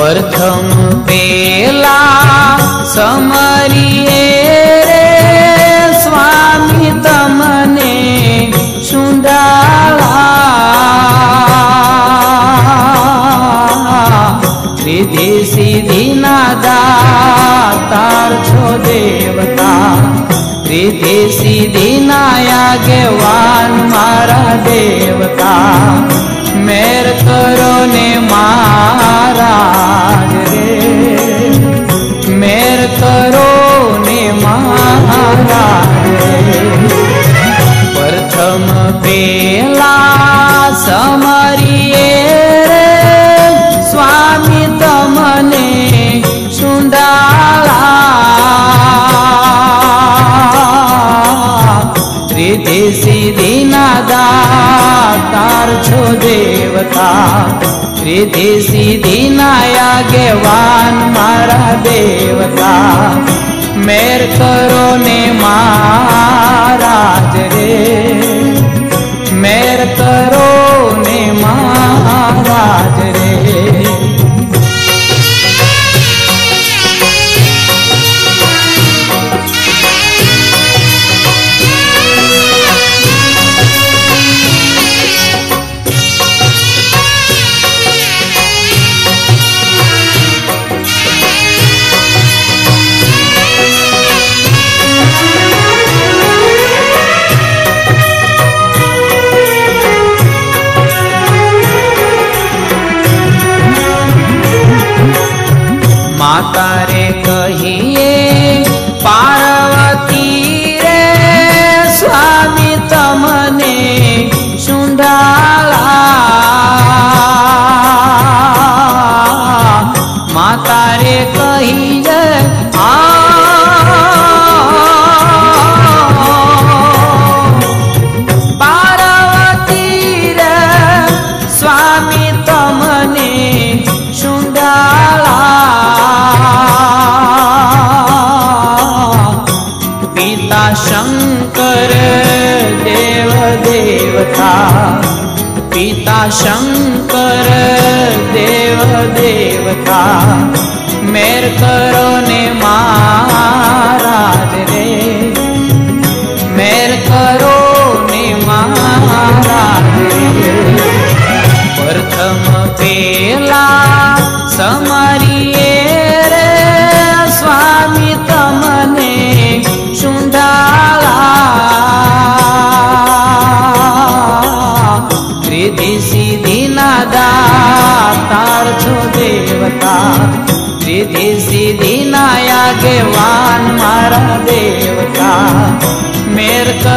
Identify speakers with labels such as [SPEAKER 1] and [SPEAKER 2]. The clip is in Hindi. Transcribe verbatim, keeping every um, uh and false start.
[SPEAKER 1] प्रथम पेला समरिए रे स्वामी तमने शुंडाला रिधि सिद्धि ना दातार छो देवता रिधि सिद्धि ना आगेवान मारा देवता मेर करो ने महाराज रे मेर करो ने महाराज रे प्रथम पेला समरिए रे स्वामी तमने शुंडाला रिधि सिद्धि ना दातार छो देवता रिधि सिद्धि ना आगेवान मारा देवता मेर करो ने महाराज रे मेर करो ने महाराज रे। माता रे कहिए पार्वती रे स्वामी तमने शुंडाला माता रे कहिए आ पार्वती रे स्वामी तमने शुंडाला पिता शंकर देव देवता पिता शंकर देव देवता मेर करो ने महाराज रे मेर करो ने महाराज रे प्रथम पेला समरिए रे स्वामी तमने शुंडाला रिधि सिद्धि ना दातार छो देवता रिधि सिद्धि ना आगेवान मारा देवता मेर